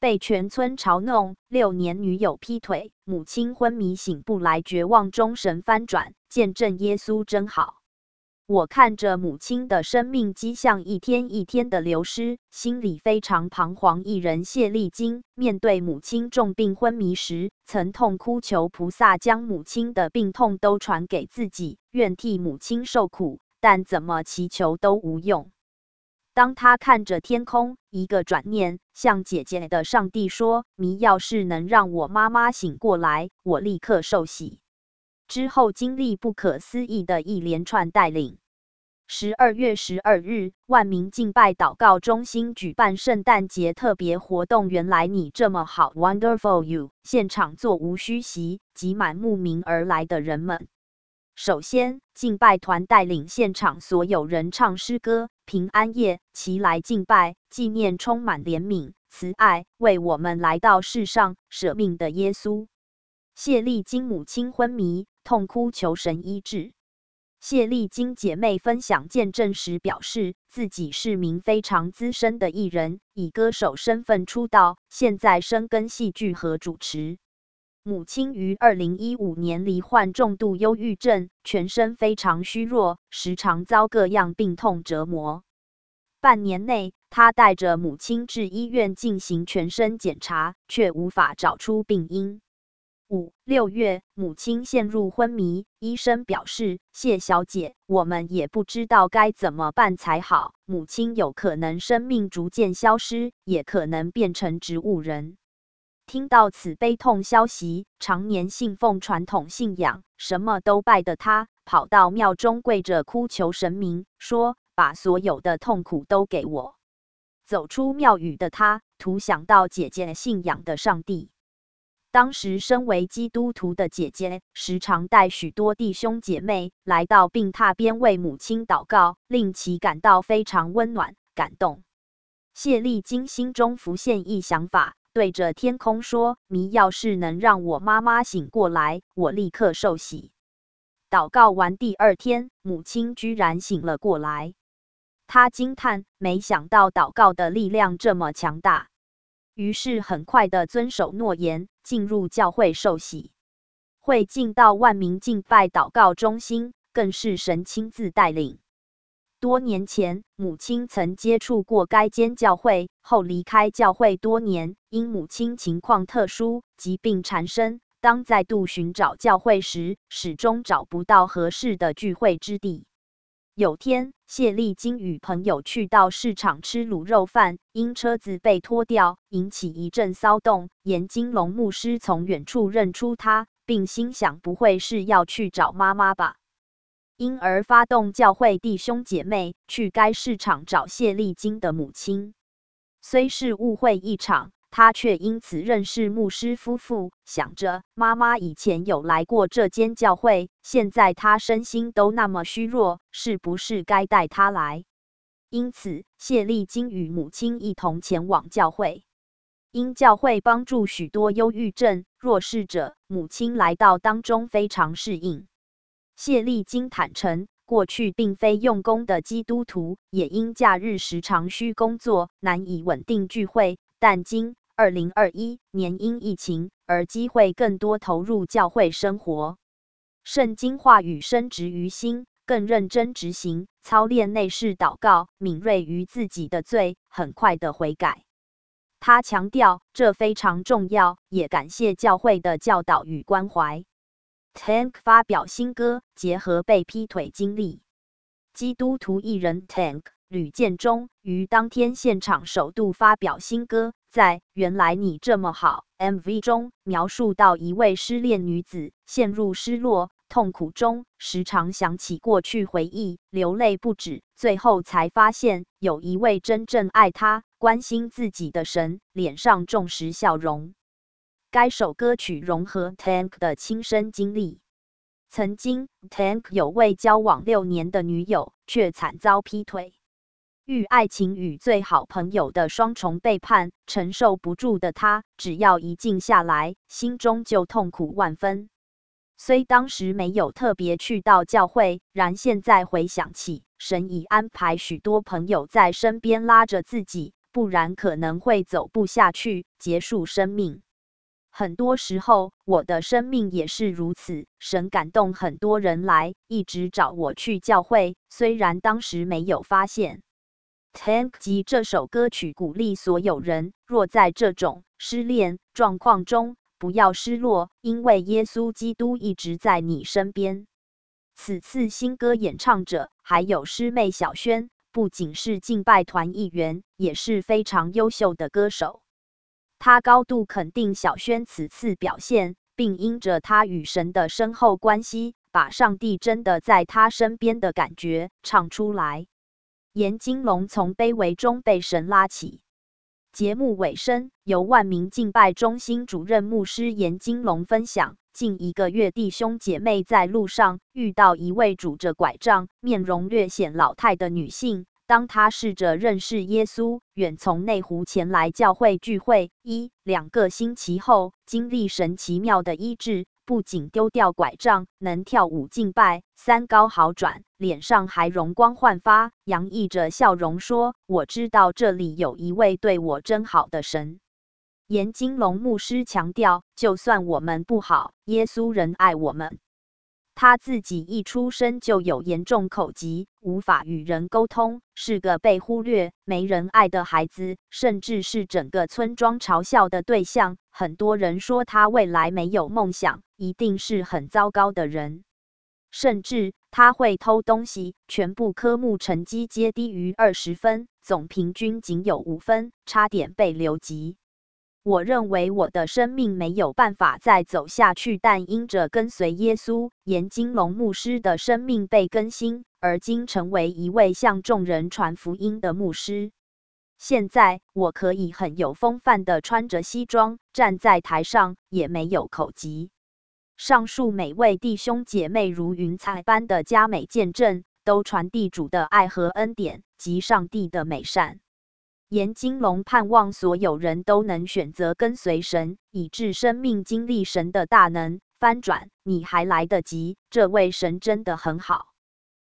被全村嘲弄，6年女友劈腿，母亲昏迷醒不来，绝望中神翻转，见证耶稣真好。我看着母亲的生命迹象一天一天的流失，心里非常彷徨。艺人谢丽金面对母亲重病昏迷时，曾痛哭求菩萨将母亲的病痛都传给自己，愿替母亲受苦，但怎么祈求都无用。当他看着天空，一个转念，向姐姐的上帝说：“你要是能让我妈妈醒过来，我立刻受洗。”之后经历不可思议的一连串带领。12月12日，万民敬拜祷告中心举办圣诞节特别活动。原来你这么好 ，Wonderful You！ 现场座无虚席，挤满慕名而来的人们。首先，敬拜团带领现场所有人唱诗歌：平安夜，齐来敬拜，纪念充满怜悯、慈爱，为我们来到世上舍命的耶稣。谢丽金母亲昏迷，痛哭求神医治。谢丽金姐妹分享见证时表示，自己是名非常资深的艺人，以歌手身份出道，现在深耕戏剧和主持。母亲于2015年罹患重度忧郁症，全身非常虚弱，时常遭各样病痛折磨。半年内，她带着母亲至医院进行全身检查，却无法找出病因。6月，母亲陷入昏迷，医生表示：“谢小姐，我们也不知道该怎么办才好。母亲有可能生命逐渐消失，也可能变成植物人。”听到此悲痛消息，常年信奉传统信仰，什么都拜的她，跑到庙中跪着哭求神明，说：“把所有的痛苦都给我。”走出庙宇的她，突想到姐姐信仰的上帝。当时身为基督徒的姐姐，时常带许多弟兄姐妹来到病榻边为母亲祷告，令其感到非常温暖、感动。谢丽金心中浮现一想法，对着天空说：“你要是能让我妈妈醒过来，我立刻受洗。”祷告完第2天，母亲居然醒了过来。她惊叹，没想到祷告的力量这么强大。于是很快的遵守诺言，进入教会受洗。会进到万民敬拜祷告中心，更是神亲自带领。多年前，母亲曾接触过该间教会，后离开教会多年，因母亲情况特殊，疾病缠身，当再度寻找教会时，始终找不到合适的聚会之地。有天，谢丽金与朋友去到市场吃卤肉饭，因车子被拖掉，引起一阵骚动。严金龙牧师从远处认出他，并心想不会是要去找妈妈吧，因而发动教会弟兄姐妹去该市场找谢丽金的母亲。虽是误会一场，他却因此认识牧师夫妇，想着妈妈以前有来过这间教会，现在她身心都那么虚弱，是不是该带她来？因此，谢丽金与母亲一同前往教会。因教会帮助许多忧郁症弱势者，母亲来到当中非常适应。谢丽金坦诚，过去并非用功的基督徒，也因假日时常需工作，难以稳定聚会，但今2021年因疫情而机会更多，投入教会生活。圣经话语深植于心，更认真执行，操练内室祷告，敏锐于自己的罪，很快的悔改。他强调这非常重要，也感谢教会的教导与关怀。Tank 发表新歌，结合被劈腿经历。基督徒艺人 Tank 吕建中于当天现场首度发表新歌，在《原来你这么好》MV 中描述到一位失恋女子陷入失落、痛苦中，时常想起过去回忆，流泪不止，最后才发现有一位真正爱她、关心自己的神，脸上重拾笑容。该首歌曲融合 Tank 的亲身经历。曾经 Tank 有位交往6年的女友，却惨遭劈腿。遇爱情与最好朋友的双重背叛，承受不住的他，只要一静下来，心中就痛苦万分。虽当时没有特别去到教会，然现在回想起，神已安排许多朋友在身边拉着自己， 不然可能会走不下去，结束生命。很多时候，我的生命也是如此。神感动很多人来，一直找我去教会，虽然当时没有发现。Tank 及这首歌曲鼓励所有人，若在这种失恋状况中，不要失落，因为耶稣基督一直在你身边。此次新歌演唱者还有师妹小轩，不仅是敬拜团一员，也是非常优秀的歌手。他高度肯定小轩此次表现，并因着他与神的深厚关系，把上帝真的在他身边的感觉唱出来。严金龙从卑微中被神拉起。节目尾声，由万民敬拜中心主任牧师严金龙分享，近1个月弟兄姐妹在路上遇到一位拄着拐杖、面容略显老态的女性。当她试着认识耶稣，远从内湖前来教会聚会，2个星期后，经历神奇妙的医治，不仅丢掉拐杖，能跳舞敬拜，3高好转，脸上还容光焕发，洋溢着笑容说：“我知道这里有一位对我真好的神。”严金龙牧师强调，就算我们不好，耶稣仍爱我们。他自己一出生就有严重口疾，无法与人沟通，是个被忽略、没人爱的孩子，甚至是整个村庄嘲笑的对象。很多人说他未来没有梦想，一定是很糟糕的人。甚至他会偷东西，全部科目成绩皆低于20分，总平均仅有5分，差点被留级。我认为我的生命没有办法再走下去，但因着跟随耶稣，严金龙牧师的生命被更新，而今成为一位向众人传福音的牧师。现在我可以很有风范地穿着西装站在台上，也没有口疾。上述每位弟兄姐妹如云彩般的佳美见证，都传递主的爱和恩典及上帝的美善。严金龙盼望所有人都能选择跟随神，以致生命经历神的大能翻转。你还来得及，这位神真的很好。